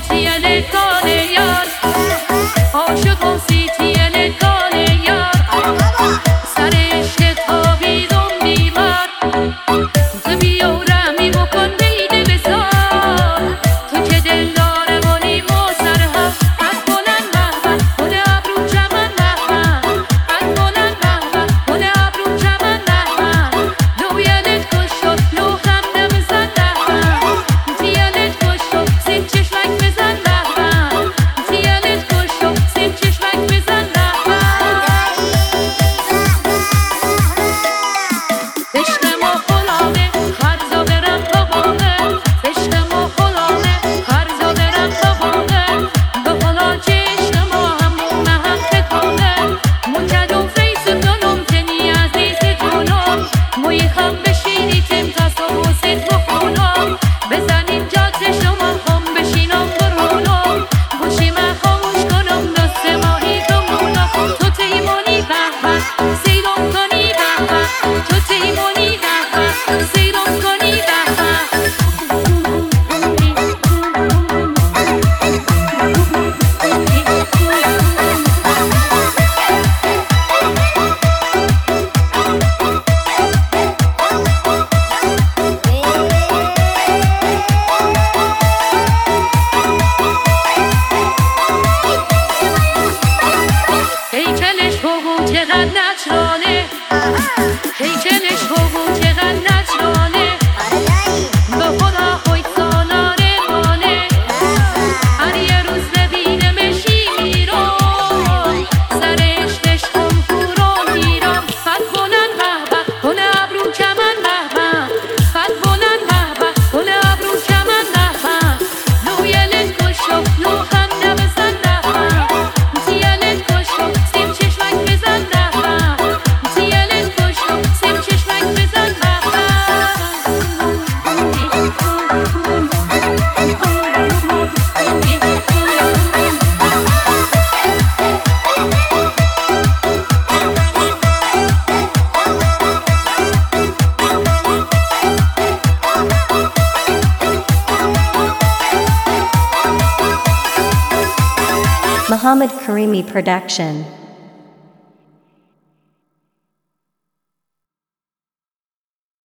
tiene con yar عاشقم سی tiene con yar سر عشق تابیدم بیمار تو بیا رحمی بکن بیده بسار تو که دلدار منی مصرها از بلند محبت گل ابرو چمن محبت از بلند محبت گل ابرو چمن محبت رویلت خوش شد لوخم نبزن محبت تیلت خوش شد سین چشمک بزن محبت تیلت خوش شد سین چشمک بزن محبت عشق ما خلانه هر جا برم بابانه عشق ما خلانه هر جا برم بابانه به حالا که عشق ما همون هم تکانه منکد و فیس کنم تنی عزیز جونم موی هم بشینی تیم تصا و سید بخونم بزنیم جاده شما هم بشینم برونم گوشی من خاموش کنم دست ماهی دمونم تو تیمونی بحبه سیدم کنی بحبه تو تیمونی بحبه سیدم کنی بحبه هیکلش بگو چقدر نچرانه هیکلش بگو چقدر نچرانه به خدا خود سالاره مانه هر یه روز ببینمشی میرم سر عشقش خم خورا میرم فت بلند بهبه گل ابرو چمن بهبه فت بلند بهبه گل ابرو چمن بهبه رویلت خوش شد لوخم نبزن بهبه تیلت خوش شد سیم چشمک بزن بهبه تیلت خوش شد سیم چشمک بزن بهبه Muhammad Karimi Production.